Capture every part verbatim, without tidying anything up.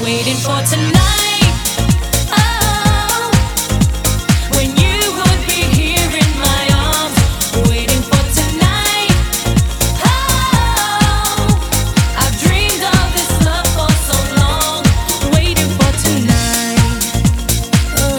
waiting for tonight. Oh, when you would be here in my arms, waiting for tonight. Oh, I've dreamed of this love for so long, waiting for tonight. Oh,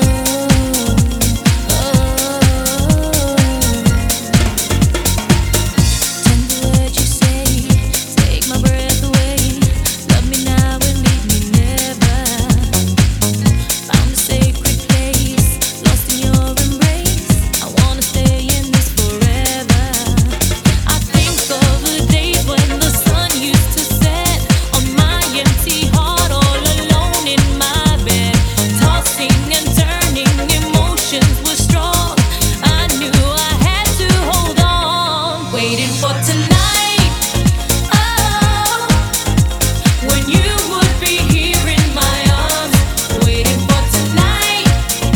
tender words you say, take my breath away. Love me now and leave me never. Found a sacred place, lost in your embrace. I wanna stay in this forever. I think of the days when the sun used to set on my empty heart, all alone in my bed, tossing and turning, emotions were strong. I knew I had to hold on, waiting for tonight. Oh, when you would be here in my arms, waiting for tonight.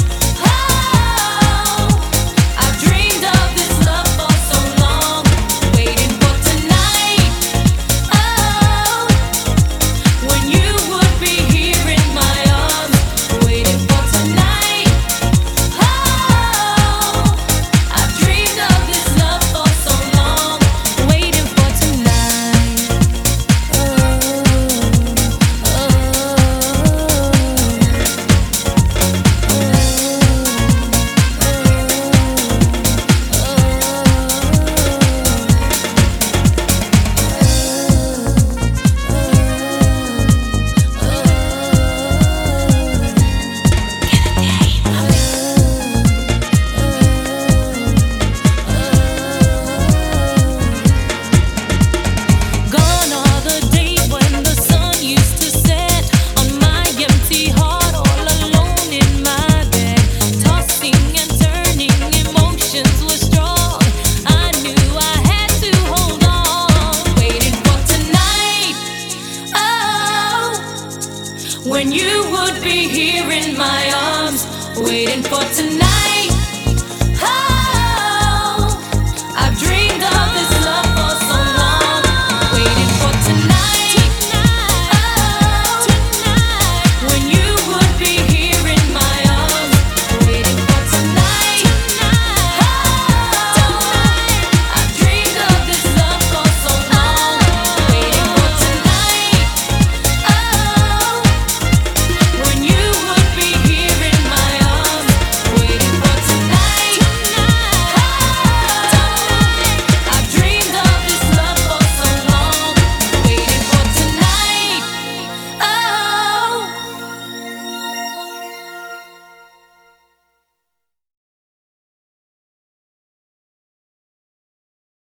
Oh, I've dreamed of this love for so long, waiting for tonight. Oh, when you would be here in my arms, waiting for tonight. Oh, I've dreamed of this love for so long, waiting for tonight. Oh, gone are the days when the sun used to set on my empty heart, all alone in my bed, tossing and turning, emotions were strong. I knew I had to hold on, waiting for tonight. Oh, when you would be here in my arms, waiting for tonight. Oh, I've dreamed of this